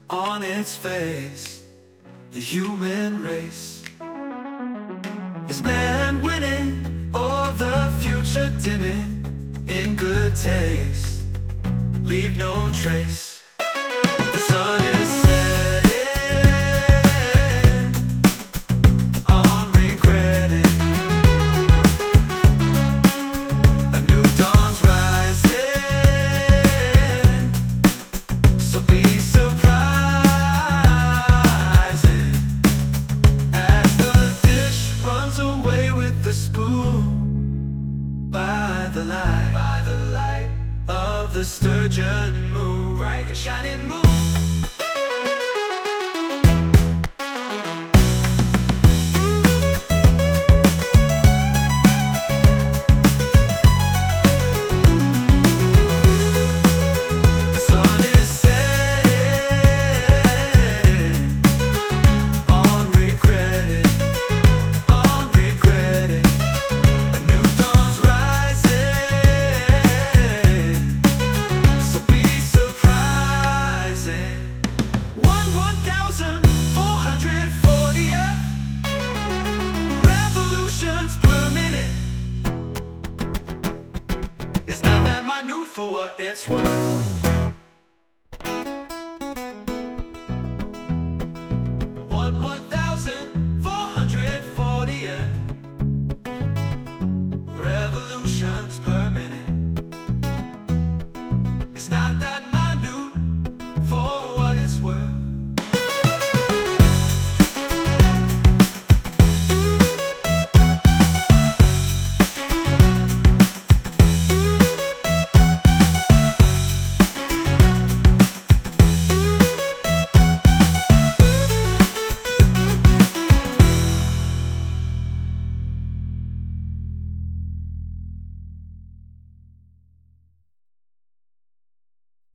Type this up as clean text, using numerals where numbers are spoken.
on its face. The human race. Is man winning or the future dimming in good taste? Leave no trace. The sun is setting on regretting. A new dawn's rising, so be surprising as the dish runs away with the spoon by the light of the sturgeon moon, bright and shining moon. For what it's worth.